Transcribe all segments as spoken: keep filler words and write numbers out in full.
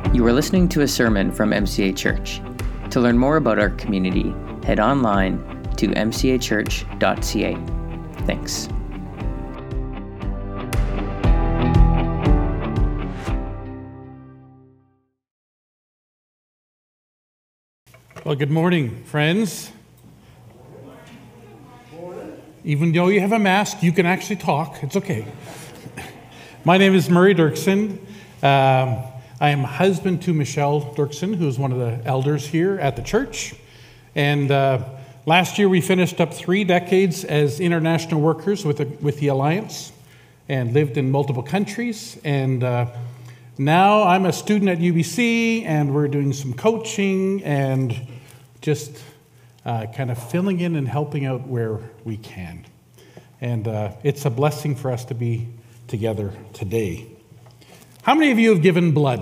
You are listening to a sermon from M C A Church. To learn more about our community, head online to m c a church dot c a. Thanks. Well, good morning, friends. Even though you have a mask, you can actually talk. It's okay. My name is Murray Dirksen. Um, I am husband to Michelle Dirksen, who is one of the elders here at the church. And uh, last year we finished up three decades as international workers with the, with the Alliance and lived in multiple countries. And uh, now I'm a student at U B C, and we're doing some coaching and just uh, kind of filling in and helping out where we can. And uh, it's a blessing for us to be together today. How many of you have given blood?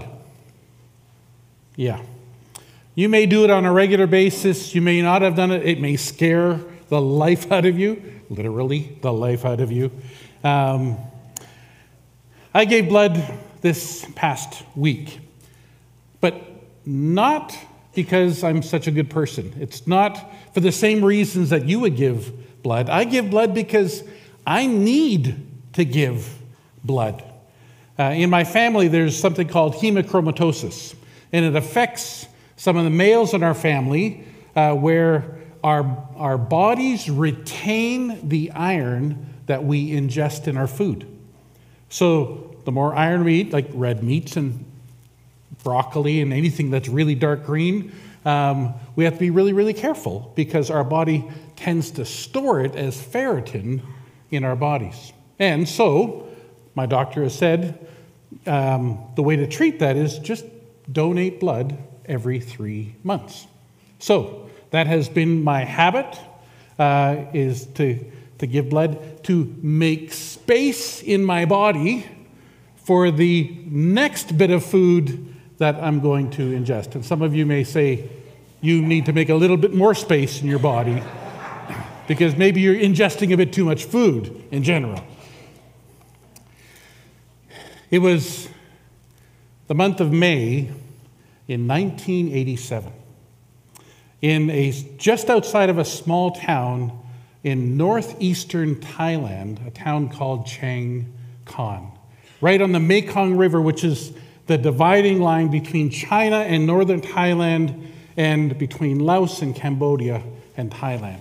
Yeah. You may do it on a regular basis. You may not have done it. It may scare the life out of you, literally the life out of you. Um, I gave blood this past week, but not because I'm such a good person. It's not for the same reasons that you would give blood. I give blood because I need to give blood. Uh, in my family, there's something called hemochromatosis, and it affects some of the males in our family uh, where our, our bodies retain the iron that we ingest in our food. So the more iron we eat, like red meats and broccoli and anything that's really dark green, um, we have to be really, really careful because our body tends to store it as ferritin in our bodies. And so my doctor has said um, the way to treat that is just donate blood every three months. So that has been my habit, uh, is to, to give blood to make space in my body for the next bit of food that I'm going to ingest. And some of you may say you need to make a little bit more space in your body because maybe you're ingesting a bit too much food in general. It was the month of May in nineteen eighty-seven, in a just outside of a small town in northeastern Thailand, a town called Chiang Khon, right on the Mekong River, which is the dividing line between China and northern Thailand and between Laos and Cambodia and Thailand.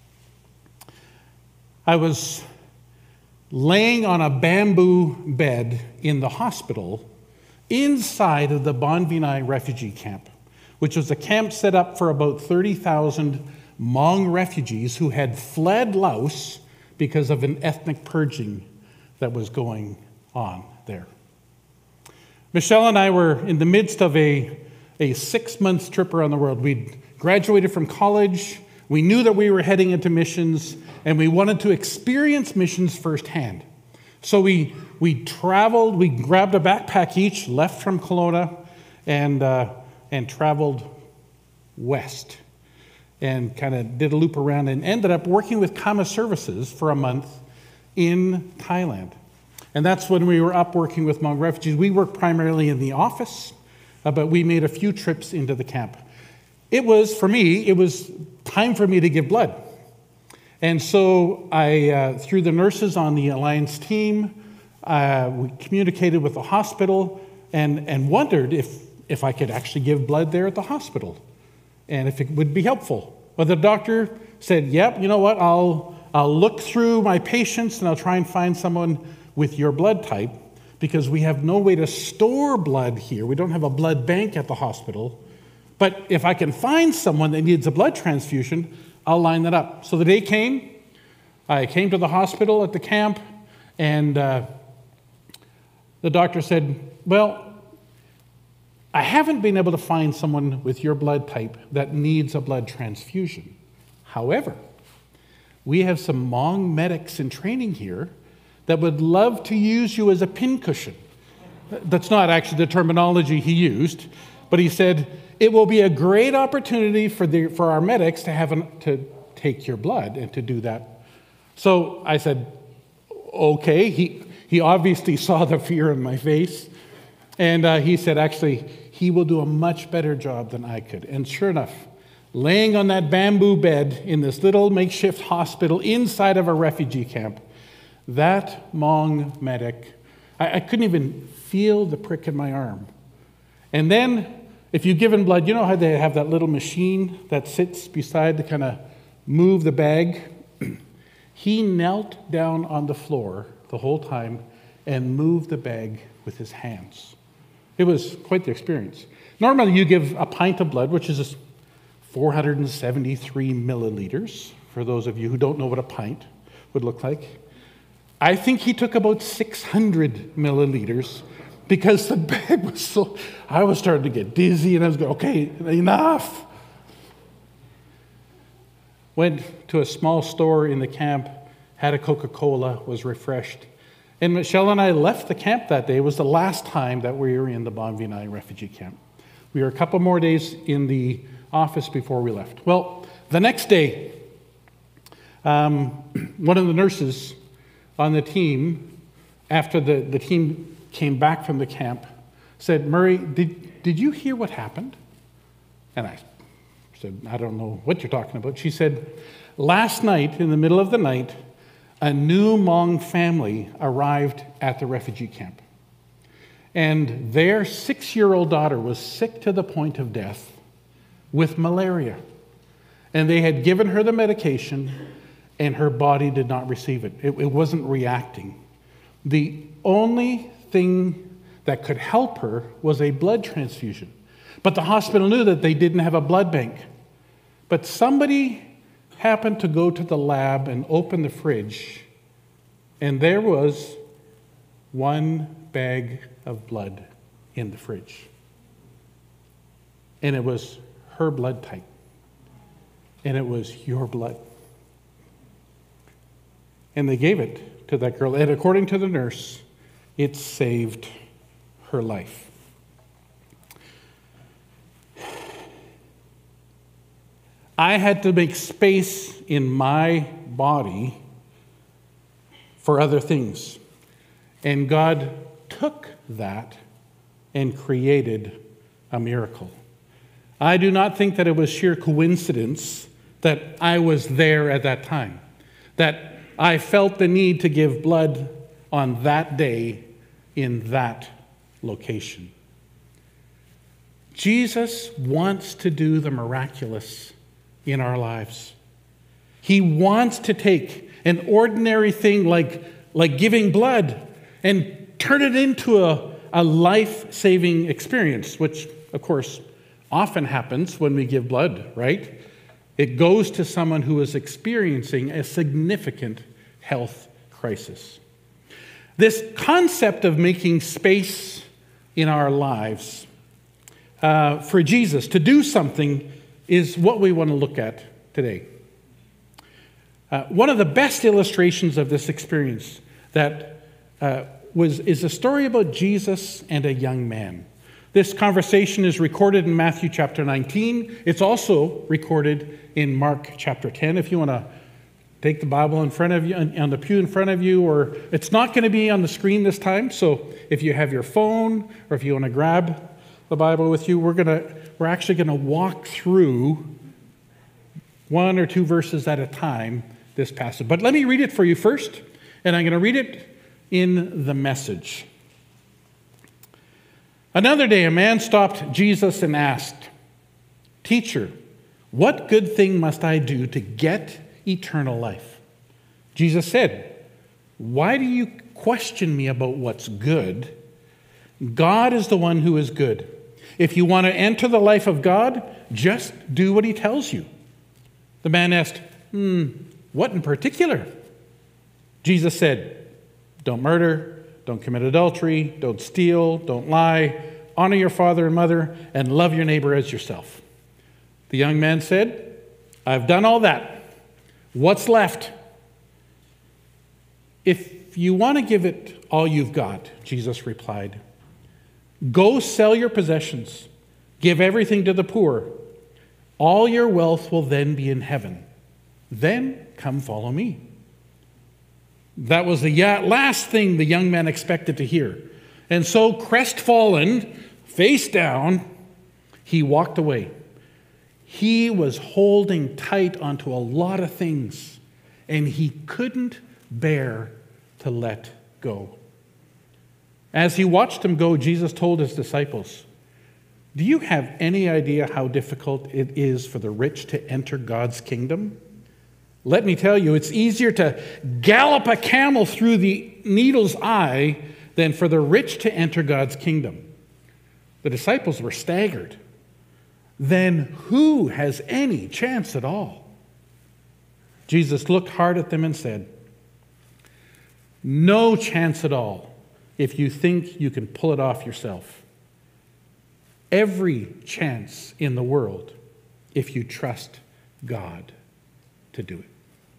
I was laying on a bamboo bed in the hospital inside of the Bon Vinai refugee camp, which was a camp set up for about thirty thousand Hmong refugees who had fled Laos because of an ethnic purging that was going on there. Michelle and I were in the midst of a, a six-month trip around the world. We'd graduated from college. We knew that we were heading into missions, and we wanted to experience missions firsthand. So we we traveled, we grabbed a backpack each, left from Kelowna, and, uh, and traveled west, and kind of did a loop around and ended up working with Kama Services for a month in Thailand. And that's when we were up working with Hmong refugees. We worked primarily in the office, uh, but we made a few trips into the camp. It was, for me, it was time for me to give blood. And so I, uh, through the nurses on the Alliance team, uh, we communicated with the hospital and, and wondered if, if I could actually give blood there at the hospital and if it would be helpful. Well, the doctor said, yep, you know what, I'll, I'll look through my patients and I'll try and find someone with your blood type because we have no way to store blood here. We don't have a blood bank at the hospital. But if I can find someone that needs a blood transfusion, I'll line that up. So the day came, I came to the hospital at the camp, and uh, the doctor said, well, I haven't been able to find someone with your blood type that needs a blood transfusion. However, we have some Hmong medics in training here that would love to use you as a pincushion. That's not actually the terminology he used, but he said, it will be a great opportunity for the for our medics to have an, to take your blood and to do that. So I said, okay. He he obviously saw the fear in my face, And uh, he said, actually, he will do a much better job than I could. And sure enough, laying on that bamboo bed in this little makeshift hospital inside of a refugee camp, that Hmong medic, I, I couldn't even feel the prick in my arm. And then, if you've given blood, you know how they have that little machine that sits beside to kind of move the bag? He knelt down on the floor the whole time and moved the bag with his hands. It was quite the experience. Normally, you give a pint of blood, which is four hundred seventy-three milliliters, for those of you who don't know what a pint would look like. I think he took about six hundred milliliters because the bag was so... I was starting to get dizzy, and I was going, okay, enough. Went to a small store in the camp, had a Coca-Cola, was refreshed. And Michelle and I left the camp that day. It was the last time that we were in the Bon Vinay refugee camp. We were a couple more days in the office before we left. Well, the next day, um, one of the nurses on the team, after the, the team came back from the camp, said, Murray, did, did you hear what happened? And I said, I don't know what you're talking about. She said, last night, in the middle of the night, a new Hmong family arrived at the refugee camp. And their six-year-old daughter was sick to the point of death with malaria. And they had given her the medication, and her body did not receive it. It, it wasn't reacting. The only thing that could help her was a blood transfusion. But the hospital knew that they didn't have a blood bank. But somebody happened to go to the lab and open the fridge, and there was one bag of blood in the fridge. And it was her blood type. And it was your blood. And they gave it to that girl. And according to the nurse, it saved her life. I had to make space in my body for other things. And God took that and created a miracle. I do not think that it was sheer coincidence that I was there at that time, that I felt the need to give blood on that day in that location. Jesus wants to do the miraculous in our lives. He wants to take an ordinary thing like, like giving blood and turn it into a, a life-saving experience, which, of course, often happens when we give blood, right? It goes to someone who is experiencing a significant health crisis. This concept of making space in our lives uh, for Jesus to do something is what we want to look at today. Uh, one of the best illustrations of this experience that uh, was is a story about Jesus and a young man. This conversation is recorded in Matthew chapter nineteen. It's also recorded in Mark chapter ten. If you want to take the Bible in front of you, on the pew in front of you, or it's not going to be on the screen this time. So if you have your phone, or if you want to grab the Bible with you, we're gonna we're actually going to walk through one or two verses at a time this passage. But let me read it for you first, and I'm going to read it in the Message. Another day, a man stopped Jesus and asked, "Teacher, what good thing must I do to get eternal life?" Jesus said, "Why do you question me about what's good? God is the one who is good. If you want to enter the life of God, just do what he tells you." The man asked, hmm, what in particular? Jesus said, "Don't murder, don't commit adultery, don't steal, don't lie, honor your father and mother, and love your neighbor as yourself." The young man said, "I've done all that. What's left?" "If you want to give it all you've got," Jesus replied, "go sell your possessions, give everything to the poor. All your wealth will then be in heaven. Then come follow me." That was the last thing the young man expected to hear. And so, crestfallen, face down, he walked away. He was holding tight onto a lot of things, and he couldn't bear to let go. As he watched him go, Jesus told his disciples, "Do you have any idea how difficult it is for the rich to enter God's kingdom? Let me tell you, it's easier to gallop a camel through the needle's eye than for the rich to enter God's kingdom." The disciples were staggered. Then who has any chance at all? Jesus looked hard at them and said, "No chance at all if you think you can pull it off yourself. Every chance in the world if you trust God to do it."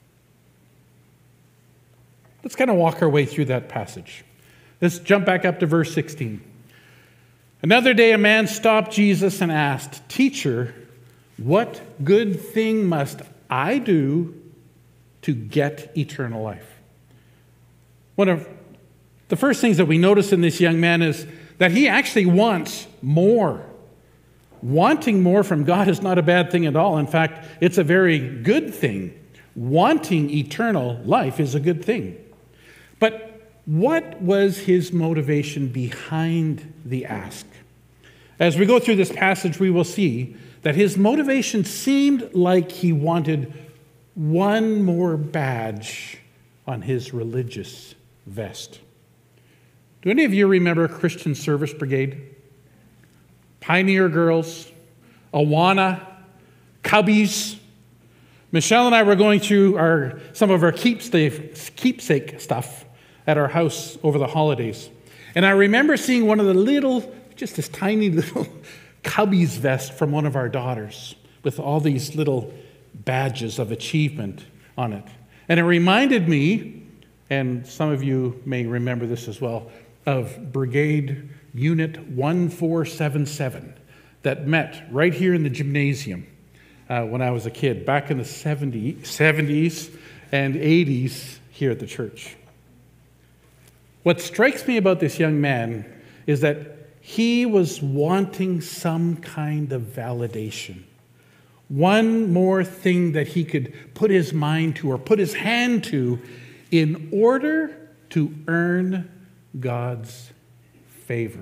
Let's kind of walk our way through that passage. Let's jump back up to verse sixteen. Another day a man stopped Jesus and asked, "Teacher, what good thing must I do to get eternal life?" One of the first things that we notice in this young man is that he actually wants more. Wanting more from God is not a bad thing at all. In fact, it's a very good thing. Wanting eternal life is a good thing. But what was his motivation behind the ask? As we go through this passage, we will see that his motivation seemed like he wanted one more badge on his religious vest. Do any of you remember Christian Service Brigade? Pioneer Girls, Awana, Cubbies. Michelle and I were going through our some of our keepsake, keepsake stuff at our house over the holidays. And I remember seeing one of the little, just this tiny little Cubbies vest from one of our daughters with all these little badges of achievement on it. And it reminded me, and some of you may remember this as well, of Brigade Unit one four seven seven that met right here in the gymnasium uh, when I was a kid, back in the seventies and eighties here at the church. What strikes me about this young man is that he was wanting some kind of validation. One more thing that he could put his mind to or put his hand to in order to earn God's favor.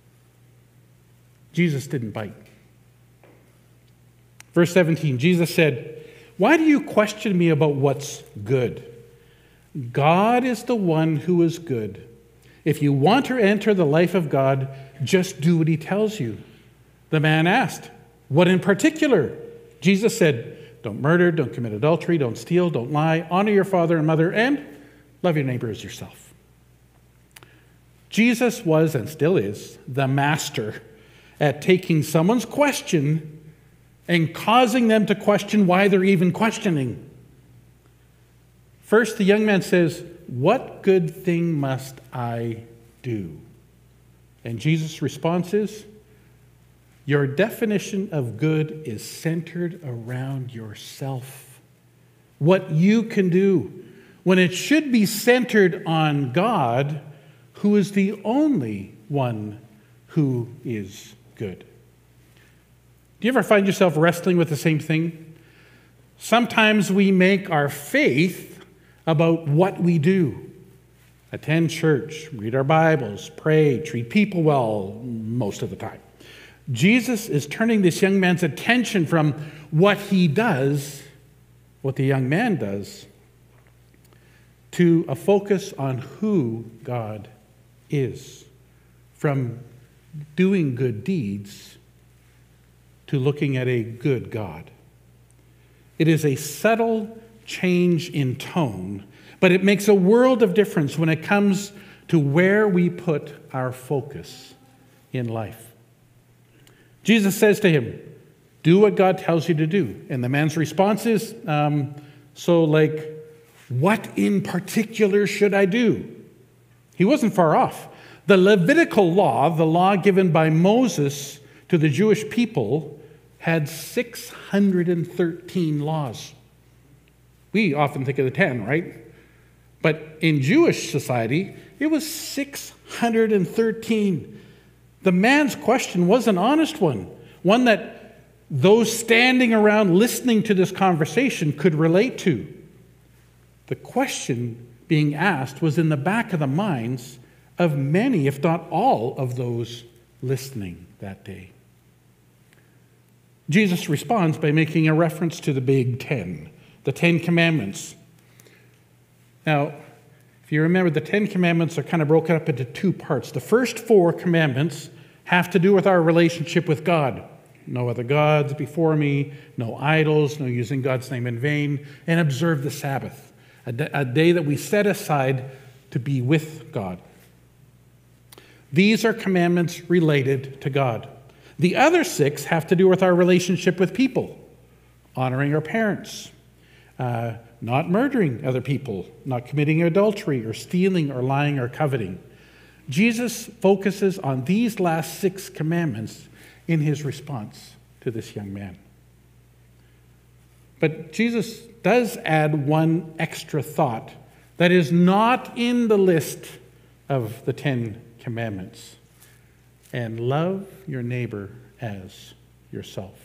Jesus didn't bite. Verse seventeen, Jesus said, "Why do you question me about what's good? God is the one who is good. If you want to enter the life of God, just do what he tells you." The man asked, "What in particular?" Jesus said, "Don't murder, don't commit adultery, don't steal, don't lie, honor your father and mother, and love your neighbor as yourself." Jesus was, and still is, the master at taking someone's question and causing them to question why they're even questioning. First, the young man says, "What good thing must I do?" And Jesus' response is, "Your definition of good is centered around yourself. What you can do, when it should be centered on God, who is the only one who is good." Do you ever find yourself wrestling with the same thing? Sometimes we make our faith about what we do. Attend church, read our Bibles, pray, treat people well most of the time. Jesus is turning this young man's attention from what he does, what the young man does, to a focus on who God is. From doing good deeds to looking at a good God. It is a subtle change in tone, but it makes a world of difference when it comes to where we put our focus in life. Jesus says to him, "Do what God tells you to do." And the man's response is, um, so like, what in particular should I do? He wasn't far off. The Levitical law, the law given by Moses to the Jewish people, had six hundred thirteen laws. We often think of the ten, right? But in Jewish society, It was six hundred thirteen. The man's question was an honest one, one that those standing around listening to this conversation could relate to. The question being asked was in the back of the minds of many, if not all, of those listening that day. Jesus responds by making a reference to the Big Ten, the Ten Commandments. Now, if you remember, the Ten Commandments are kind of broken up into two parts. The first four commandments have to do with our relationship with God. No other gods before me, no idols, no using God's name in vain, and observe the Sabbath, a day that we set aside to be with God. These are commandments related to God. The other six have to do with our relationship with people, honoring our parents, uh, not murdering other people, not committing adultery or stealing or lying or coveting. Jesus focuses on these last six commandments in his response to this young man. But Jesus does add one extra thought that is not in the list of the Ten Commandments. And love your neighbor as yourself.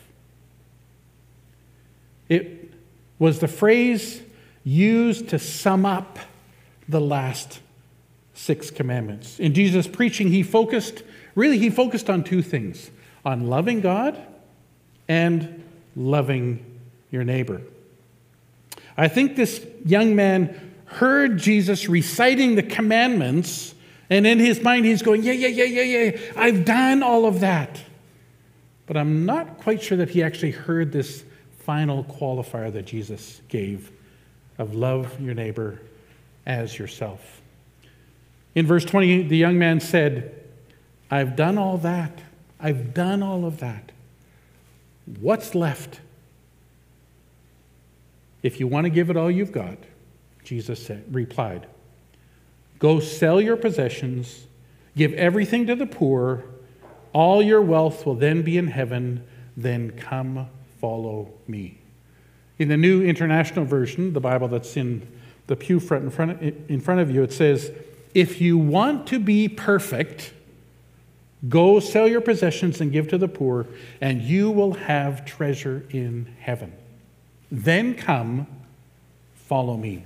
It was the phrase used to sum up the last six commandments. In Jesus' preaching, he focused, really he focused on two things, on loving God and loving your neighbor. I think this young man heard Jesus reciting the commandments, and in his mind he's going, yeah, yeah, yeah, yeah, yeah, I've done all of that. But I'm not quite sure that he actually heard this final qualifier that Jesus gave of love your neighbor as yourself. In verse twenty, the young man said, I've done all that. I've done all of that. What's left? If you want to give it all you've got, Jesus said, replied, go sell your possessions, give everything to the poor, all your wealth will then be in heaven, then come follow me. In the New International Version, the Bible that's in the pew front in front, in front of you, it says, if you want to be perfect, go sell your possessions and give to the poor, and you will have treasure in heaven. Then come, follow me.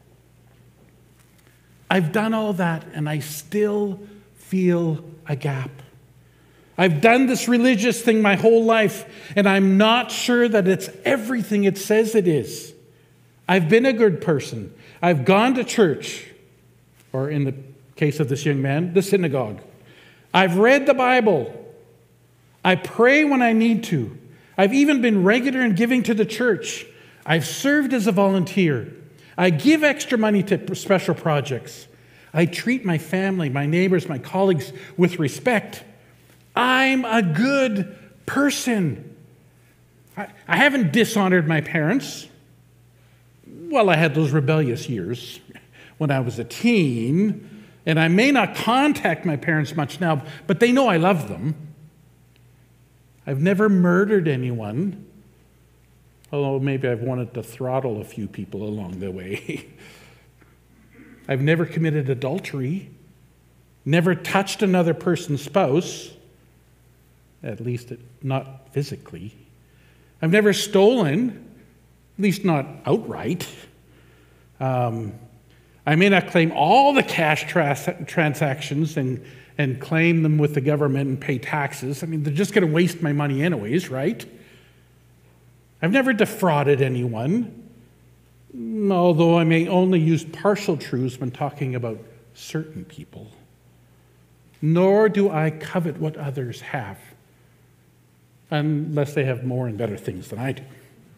I've done all that, and I still feel a gap. I've done this religious thing my whole life, and I'm not sure that it's everything it says it is. I've been a good person. I've gone to church, or in the case of this young man, the synagogue. I've read the Bible. I pray when I need to. I've even been regular in giving to the church. I've served as a volunteer. I give extra money to special projects. I treat my family, my neighbors, my colleagues with respect. I'm a good person. I, I haven't dishonored my parents. Well, I had those rebellious years when I was a teen, and I may not contact my parents much now, but they know I love them. I've never murdered anyone, although maybe I've wanted to throttle a few people along the way. I've never committed adultery, never touched another person's spouse, at least not physically. I've never stolen, at least not outright. Um, I may not claim all the cash tra- transactions and, and claim them with the government and pay taxes. I mean, they're just going to waste my money anyways, right? I've never defrauded anyone, although I may only use partial truths when talking about certain people. Nor do I covet what others have, unless they have more and better things than I do.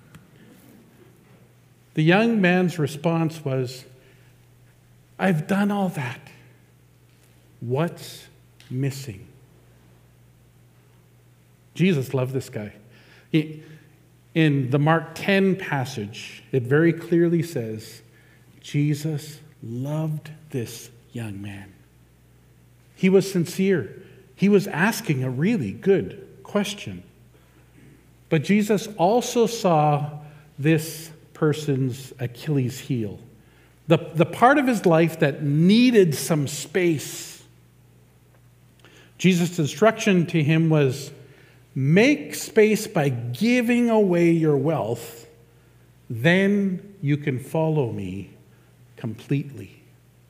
The young man's response was, I've done all that. What's missing? Jesus loved this guy. He, in the Mark ten passage, it very clearly says, Jesus loved this young man. He was sincere. He was asking a really good question. But Jesus also saw this person's Achilles heel. The, the part of his life that needed some space. Jesus' instruction to him was, make space by giving away your wealth, then you can follow me completely.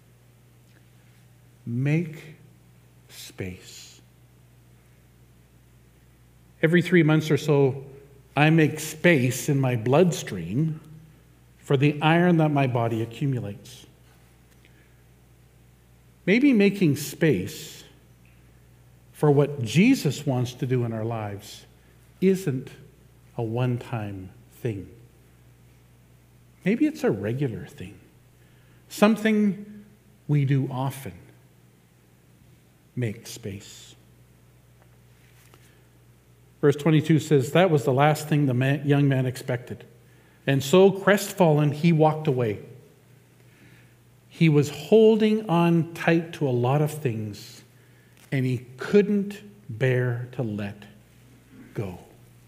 Make space. Every three months or so, I make space in my bloodstream for the iron that my body accumulates. Maybe making space for what Jesus wants to do in our lives isn't a one-time thing. Maybe it's a regular thing, something we do often. Make space. Verse twenty-two says, that was the last thing the man, young man expected. And so, crestfallen, he walked away. He was holding on tight to a lot of things, and he couldn't bear to let go.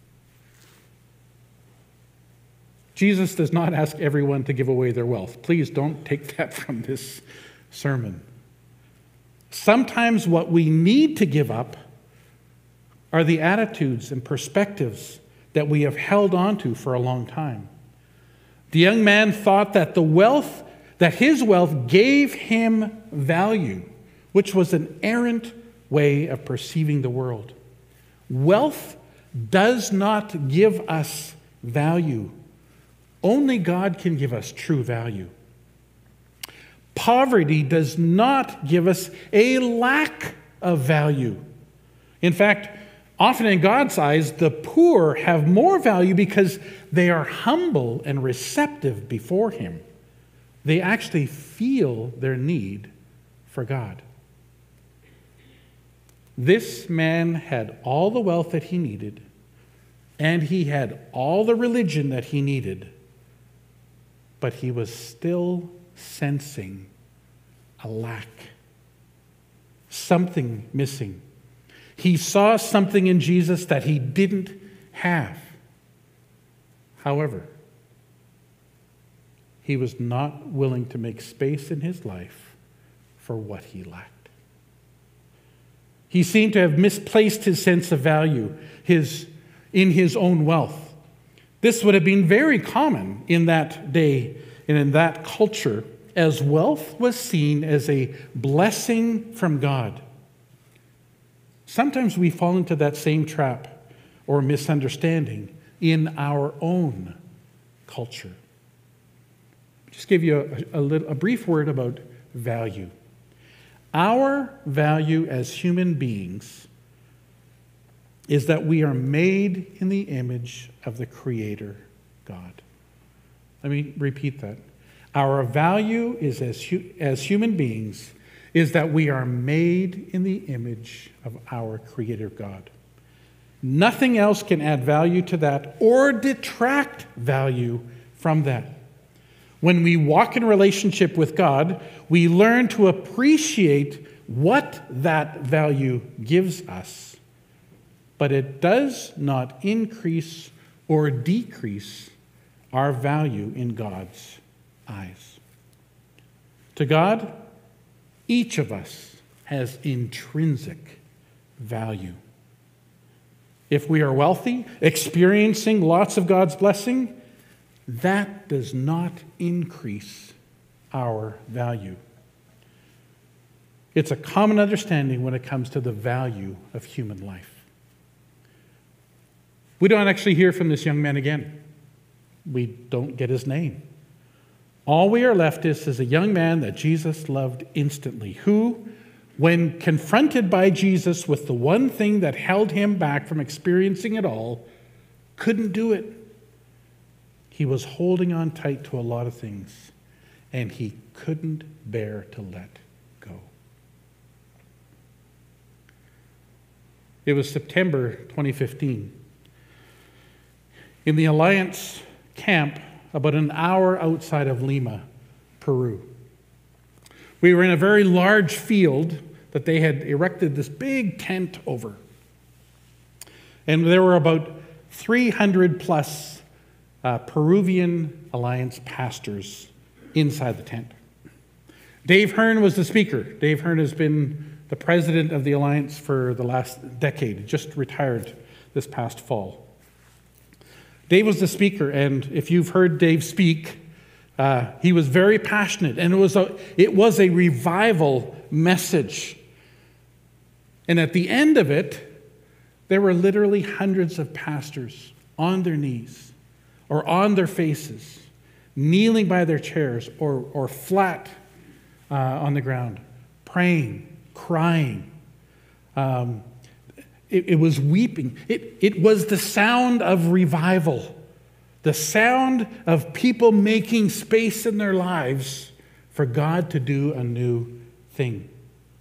Jesus does not ask everyone to give away their wealth. Please don't take that from this sermon. Sometimes what we need to give up are the attitudes and perspectives that we have held on to for a long time. The young man thought that the wealth, that his wealth gave him value, which was an errant way of perceiving the world. Wealth does not give us value. Only God can give us true value. Poverty does not give us a lack of value. In fact, often in God's eyes, the poor have more value because they are humble and receptive before Him. They actually feel their need for God. This man had all the wealth that he needed, and he had all the religion that he needed, but he was still sensing a lack, something missing. He saw something in Jesus that he didn't have. However, he was not willing to make space in his life for what he lacked. He seemed to have misplaced his sense of value his, in his own wealth. This would have been very common in that day and in that culture, as wealth was seen as a blessing from God. Sometimes we fall into that same trap or misunderstanding in our own culture. Just give you a, a, little, a brief word about value. Our value as human beings is that we are made in the image of the Creator, God. Let me repeat that. Our value is as, as human beings is that we are made in the image of our Creator God. Nothing else can add value to that or detract value from that. When we walk in relationship with God, we learn to appreciate what that value gives us, but it does not increase or decrease our value in God's eyes. To God, each of us has intrinsic value. If we are wealthy, experiencing lots of God's blessing, that does not increase our value. It's a common understanding when it comes to the value of human life. We don't actually hear from this young man again. We don't get his name. All we are left is, is a young man that Jesus loved instantly, who, when confronted by Jesus with the one thing that held him back from experiencing it all, couldn't do it. He was holding on tight to a lot of things, and he couldn't bear to let go. It was September twenty fifteen. In the Alliance camp, about an hour outside of Lima, Peru. We were in a very large field that they had erected this big tent over. And there were about three hundred plus uh, Peruvian Alliance pastors inside the tent. Dave Hearn was the speaker. Dave Hearn has been the president of the Alliance for the last decade, just retired this past fall. Dave was the speaker, and if you've heard Dave speak, uh, he was very passionate, and it was a, it was a revival message. And at the end of it, there were literally hundreds of pastors on their knees or on their faces, kneeling by their chairs or, or flat uh, on the ground, praying, crying. Um, it, it was weeping. It, it was the sound of revival, the sound of people making space in their lives for God to do a new thing.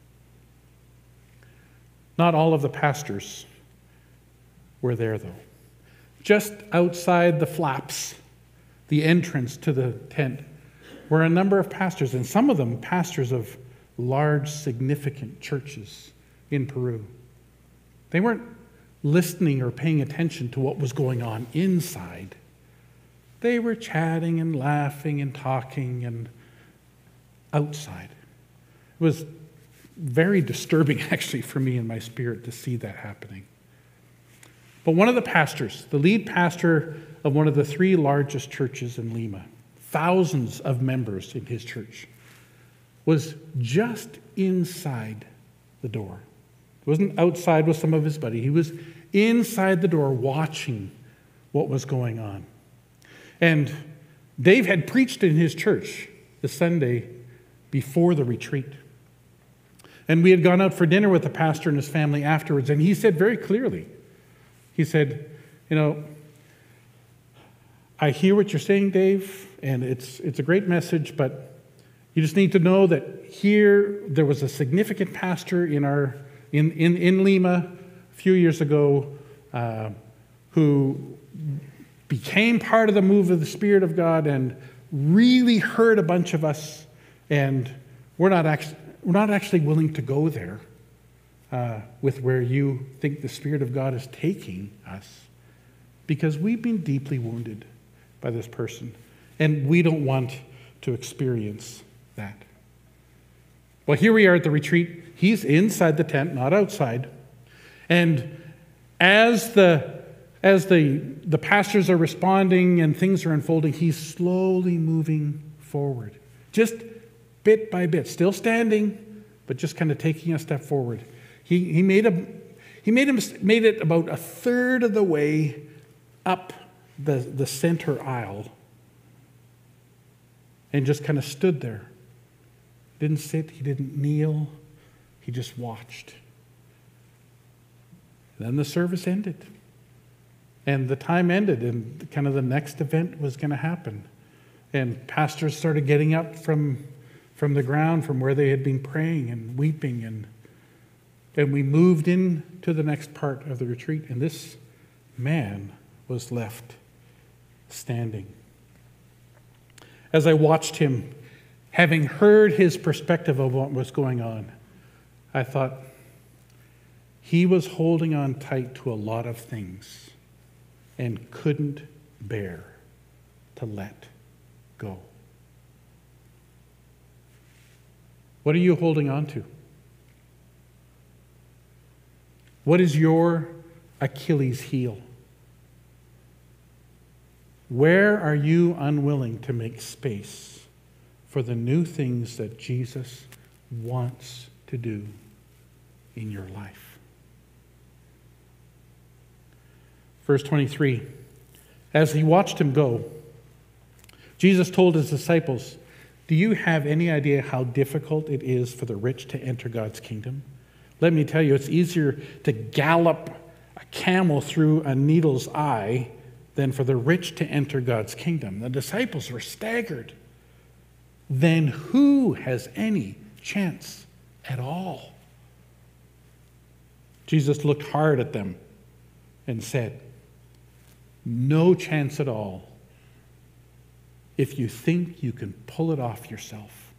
Not all of the pastors were there, though. Just outside the flaps, the entrance to the tent, were a number of pastors, and some of them pastors of large, significant churches in Peru. They weren't listening or paying attention to what was going on inside. They were chatting and laughing and talking and outside. It was very disturbing, actually, for me in my spirit to see that happening. But one of the pastors, the lead pastor of one of the three largest churches in Lima, thousands of members in his church, was just inside the door. He wasn't outside with some of his buddies. He was inside the door watching what was going on. And Dave had preached in his church the Sunday before the retreat. And we had gone out for dinner with the pastor and his family afterwards, and he said very clearly, he said, you know, I hear what you're saying, Dave, and it's it's a great message, but you just need to know that here there was a significant pastor in our in in, in Lima a few years ago uh, who became part of the move of the Spirit of God and really hurt a bunch of us, and we're not actually we're not actually willing to go there uh, with where you think the Spirit of God is taking us, because we've been deeply wounded by this person, and we don't want to experience that. Well, here we are at the retreat. He's inside the tent, not outside. And as the as the, the pastors are responding and things are unfolding, he's slowly moving forward. Just bit by bit, still standing, but just kind of taking a step forward. He he made a he made him made it about a third of the way up the, the center aisle and just kind of stood there. Didn't sit, he didn't kneel, he just watched. Then the service ended. And the time ended, and kind of the next event was going to happen. And pastors started getting up from, from the ground, from where they had been praying and weeping. And, and we moved into the next part of the retreat, and this man was left standing. As I watched him, having heard his perspective of what was going on, I thought he was holding on tight to a lot of things and couldn't bear to let go. What are you holding on to? What is your Achilles heel? Where are you unwilling to make space for the new things that Jesus wants to do in your life? Verse twenty-three, as he watched him go, Jesus told his disciples, do you have any idea how difficult it is for the rich to enter God's kingdom? Let me tell you, it's easier to gallop a camel through a needle's eye than for the rich to enter God's kingdom. The disciples were staggered. Then who has any chance at all? Jesus looked hard at them and said, no chance at all if you think you can pull it off yourself.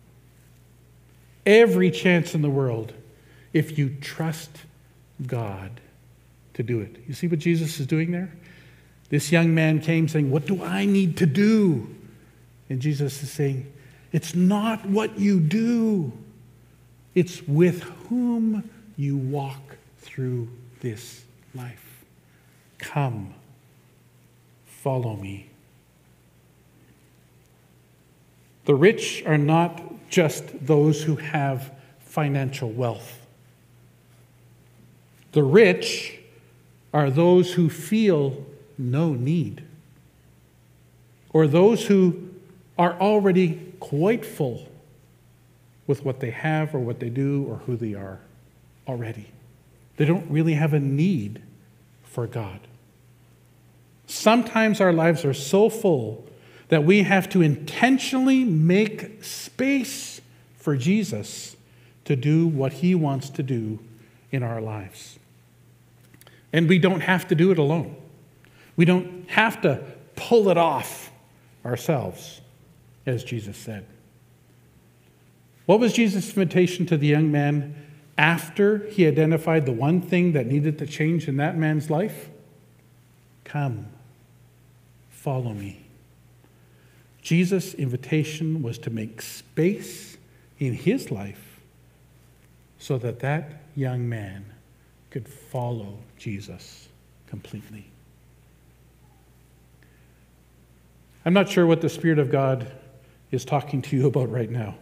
Every chance in the world if you trust God to do it. You see what Jesus is doing there? This young man came saying, what do I need to do? And Jesus is saying, It's not what you do. It's with whom you walk through this life. Come, follow me. The rich are not just those who have financial wealth. The rich are those who feel no need, or those who are already quite full with what they have or what they do or who they are already. They don't really have a need for God. Sometimes our lives are so full that we have to intentionally make space for Jesus to do what he wants to do in our lives. And we don't have to do it alone. We don't have to pull it off ourselves, as Jesus said. What was Jesus' invitation to the young man after he identified the one thing that needed to change in that man's life? Come, follow me. Jesus' invitation was to make space in his life so that that young man could follow Jesus completely. I'm not sure what the Spirit of God is talking to you about right now.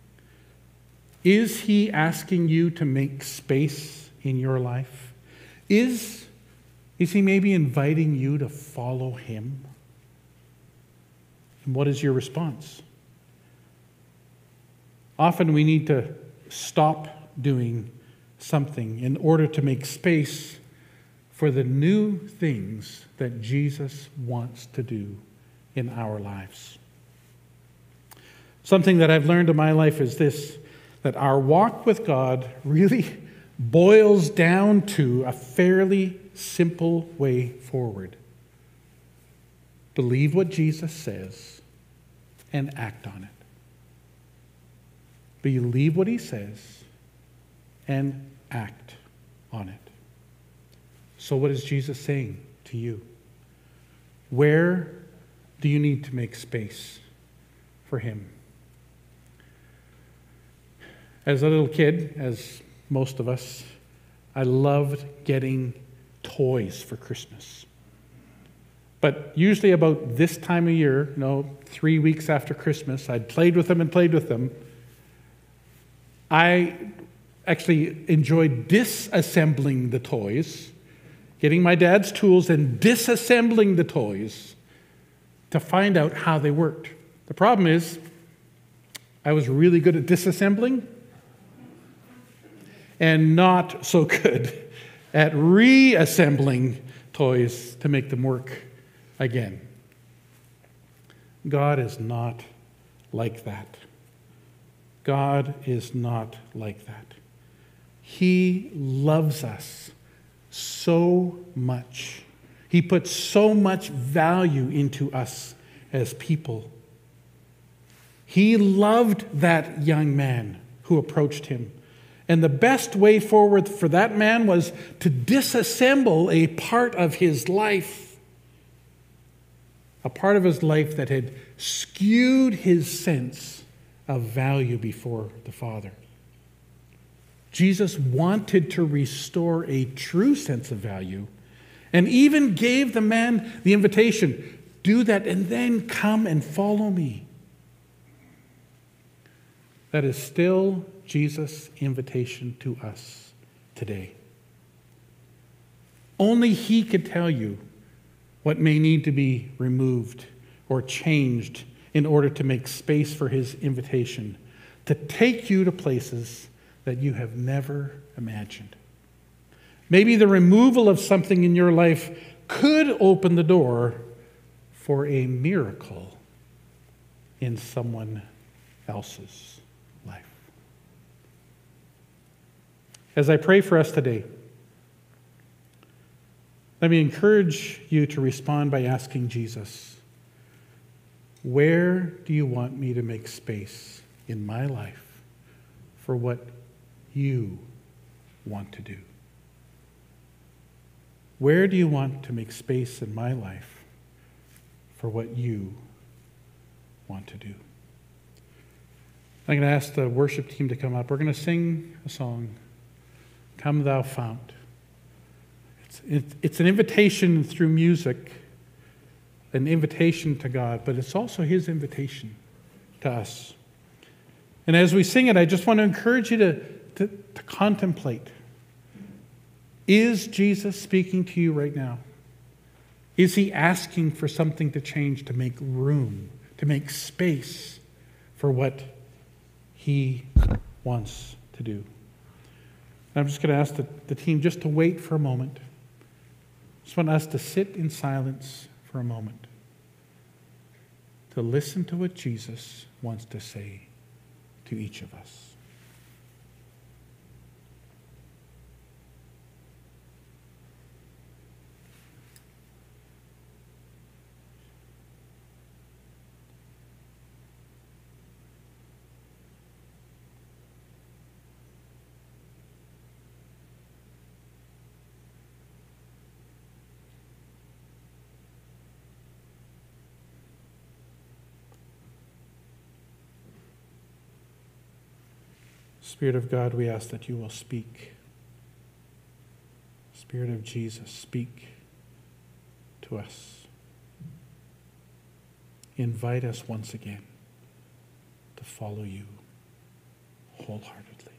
Is he asking you to make space in your life? Is, is he maybe inviting you to follow him? And what is your response? Often we need to stop doing something in order to make space for the new things that Jesus wants to do in our lives. Something that I've learned in my life is this, that our walk with God really boils down to a fairly simple way forward. Believe what Jesus says and act on it. Believe what he says and act on it. So what is Jesus saying to you? Where do you need to make space for him? As a little kid, as most of us, I loved getting toys for Christmas. But usually about this time of year, you know, three weeks after Christmas, I'd played with them and played with them. I actually enjoyed disassembling the toys, getting my dad's tools and disassembling the toys to find out how they worked. The problem is, I was really good at disassembling and not so good at reassembling toys to make them work again. God is not like that. God is not like that. He loves us so much. He puts so much value into us as people. He loved that young man who approached him. And the best way forward for that man was to disassemble a part of his life. A part of his life that had skewed his sense of value before the Father. Jesus wanted to restore a true sense of value and even gave the man the invitation, do that and then come and follow me. That is still Jesus' invitation to us today. Only he could tell you what may need to be removed or changed in order to make space for his invitation to take you to places that you have never imagined. Maybe the removal of something in your life could open the door for a miracle in someone else's life. As I pray for us today, let me encourage you to respond by asking Jesus, where do you want me to make space in my life for what you want to do? Where do you want to make space in my life for what you want to do? I'm going to ask the worship team to come up. We're going to sing a song, Come Thou Fount. It's, it, it's an invitation through music, an invitation to God, but it's also his invitation to us. And as we sing it, I just want to encourage you to, to, to contemplate. Is Jesus speaking to you right now? Is he asking for something to change, to make room, to make space for what he wants to do? And I'm just going to ask the, the team just to wait for a moment. Just want us to sit in silence for a moment, to listen to what Jesus wants to say to each of us. Spirit of God, we ask that you will speak. Spirit of Jesus, speak to us. Invite us once again to follow you wholeheartedly.